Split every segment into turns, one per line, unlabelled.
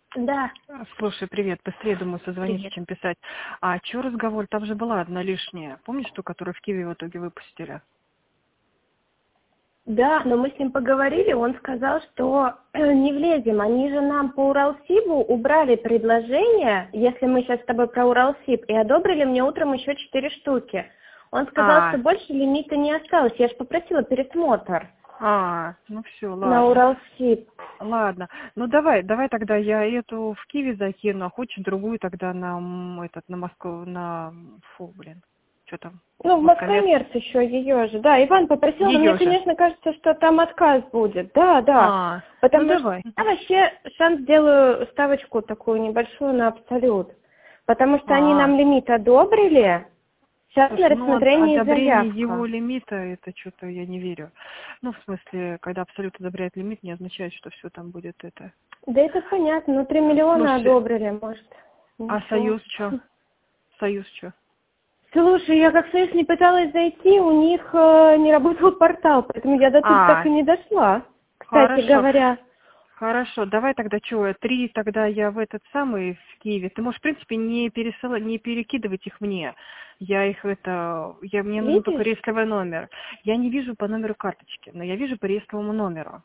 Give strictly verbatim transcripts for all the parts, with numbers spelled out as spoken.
Да,
А, Слушай, привет, быстрее, думаю, созвониться,
привет.
чем писать. А чё разговор? Там же была одна лишняя. Помнишь ту, которую в Киеве в итоге выпустили?
Да, но мы с ним поговорили, он сказал, что э, не влезем. Они же нам по Уралсибу убрали предложение, если мы сейчас с тобой про Уралсиб, и одобрили мне утром еще четыре штуки. Он сказал, что
А,
больше лимита не осталось. Я же попросила пересмотр
а, ну все,
на
ладно.
Уралсиб.
Ладно. Ну давай, давай тогда я эту в Киеве закину, а хочешь другую тогда на м, этот, на Москву, на, фу, блин, что там,
Ну, в
Москомерц?
Москомерц еще ее же. Да, Иван попросил, но мне,
Ее же.
конечно, кажется, что там отказ будет. Да, да.
А, ну
Потому что
давай.
я вообще шанс делаю ставочку такую небольшую на абсолют. Потому что они
А,
нам лимит одобрили. Сейчас на
Слушай, ну од-
рассмотрении
одобрение его
заявка.
лимита, это что-то я не верю. Ну, в смысле, когда Абсолют одобряет лимит, не означает, что все там будет это.
Да это понятно, ну три миллиона
Слушай,
одобрили, может.
а
Ничего.
Союз что? Союз что?
Слушай, я как союз не пыталась зайти, у них э, не работал портал, поэтому я до тут так
А,
и не дошла. Кстати
хорошо.
говоря.
Хорошо, давай тогда что, три тогда я в этот самый в Киеве. Ты можешь, в принципе, не пересылать, не перекидывать их мне. Я их это, я, мне нужен только
Видишь?
реестровый номер. Я не вижу по номеру карточки, но я вижу по реестровому номеру.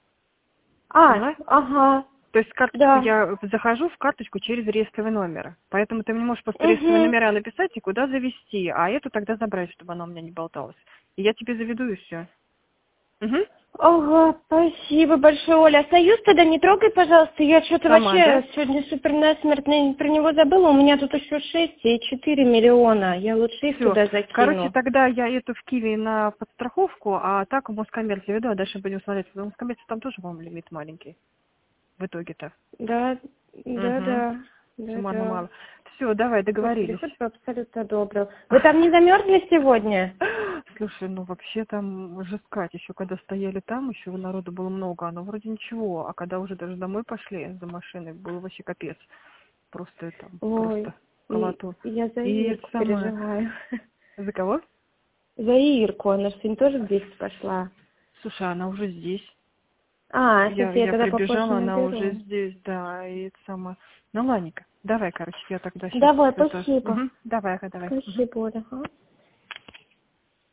А,
Поняла?
ага,
То есть карточку
да.
я захожу в карточку через реестровый номер. Поэтому ты мне можешь просто реестровые
Угу.
номера написать и куда завести, а эту тогда забрать, чтобы она у меня не болталась. И я тебе заведу и все. Угу.
Ага, спасибо большое, Оля. А Союз тогда не трогай, пожалуйста. Я что-то
Сама, да?
вообще сегодня супер насмертно про него забыла. У меня тут еще шесть и четыре миллиона. Я лучше их
Все.
туда
Короче,
закину.
тогда я эту в Киеве на подстраховку, а так в Москоммерце веду, а дальше будем смотреть. В Москоммерце там тоже, по-моему, лимит маленький. В итоге-то.
Да, да,
Угу.
да, да,
Суммарно
да.
мало. Все, давай,
Господи,
договорились.
хоть бы абсолютно одобрил. Вы там не замерзли сегодня?
Слушай, ну вообще там жескать. Еще когда стояли там, еще народу было много, оно вроде ничего. А когда уже даже домой пошли за машиной, было вообще капец. Просто это,
Ой,
просто
и
колотун.
я за
И это
Ирку
самое...
переживаю.
За кого?
За Ирку, она же сегодня тоже в десять пошла.
Слушай, она уже здесь.
А,
Я,
слушай, я
я
тогда попозже
прибежала, она уже
наберу.
здесь, да, и это самое. Ну, ладненько. Давай, короче, я тогда сейчас
Давай,
это...
спасибо.
Мгм. Давай, давай. Мгм.
Спасибо, Оля. Ага.